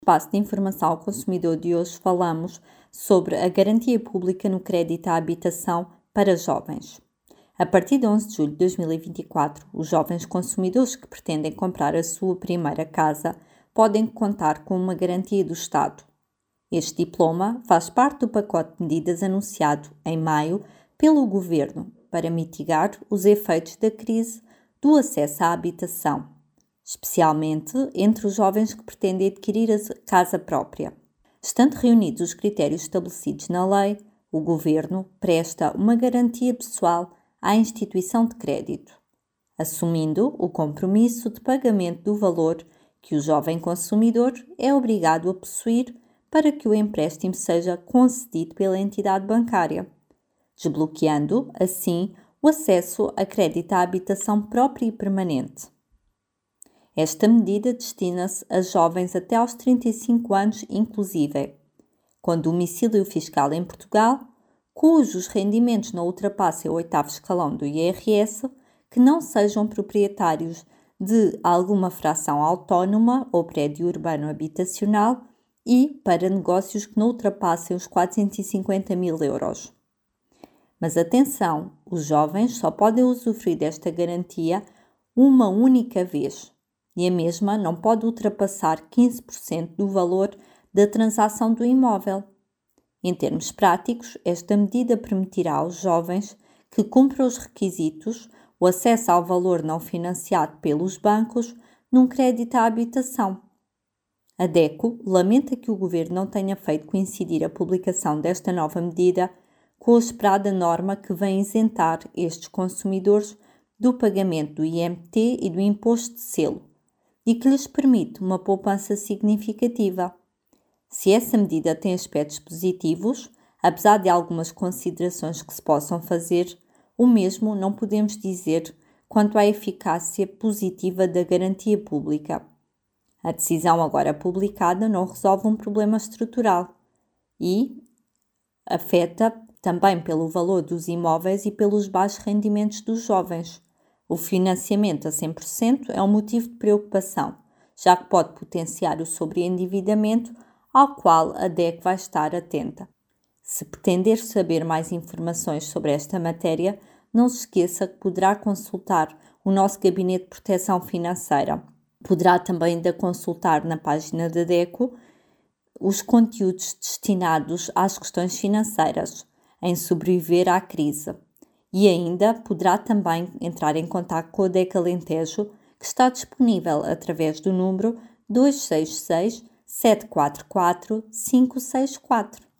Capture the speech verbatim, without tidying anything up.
Espaço de informação ao consumidor de hoje falamos sobre a garantia pública no crédito à habitação para jovens. A partir de onze de julho de dois mil e vinte e quatro, os jovens consumidores que pretendem comprar a sua primeira casa podem contar com uma garantia do Estado. Este diploma faz parte do pacote de medidas anunciado em maio pelo Governo para mitigar os efeitos da crise do acesso à habitação, especialmente entre os jovens que pretendem adquirir a casa própria. Estando reunidos os critérios estabelecidos na lei, o Governo presta uma garantia pessoal à instituição de crédito, assumindo o compromisso de pagamento do valor que o jovem consumidor é obrigado a possuir para que o empréstimo seja concedido pela entidade bancária, desbloqueando, assim, o acesso a crédito à habitação própria e permanente. Esta medida destina-se a jovens até aos trinta e cinco anos inclusive, com domicílio fiscal em Portugal, cujos rendimentos não ultrapassem o oitavo escalão do I R S, que não sejam proprietários de alguma fração autónoma ou prédio urbano habitacional e para negócios que não ultrapassem os quatrocentos e cinquenta mil euros. Mas atenção, os jovens só podem usufruir desta garantia uma única vez, e a mesma não pode ultrapassar quinze por cento do valor da transação do imóvel. Em termos práticos, esta medida permitirá aos jovens que cumpram os requisitos o acesso ao valor não financiado pelos bancos num crédito à habitação. A DECO lamenta que o Governo não tenha feito coincidir a publicação desta nova medida com a esperada norma que vem isentar estes consumidores do pagamento do I M T e do imposto de selo, e que lhes permite uma poupança significativa. Se essa medida tem aspectos positivos, apesar de algumas considerações que se possam fazer, o mesmo não podemos dizer quanto à eficácia positiva da garantia pública. A decisão agora publicada não resolve um problema estrutural e afeta também pelo valor dos imóveis e pelos baixos rendimentos dos jovens. O financiamento a cem por cento é um motivo de preocupação, já que pode potenciar o sobreendividamento ao qual a DECO vai estar atenta. Se pretender saber mais informações sobre esta matéria, não se esqueça que poderá consultar o nosso Gabinete de Proteção Financeira. Poderá também ainda consultar na página da DECO os conteúdos destinados às questões financeiras, em sobreviver à crise. E ainda poderá também entrar em contato com a DECO Alentejo, que está disponível através do número dois seis seis, sete quatro quatro, cinco seis quatro.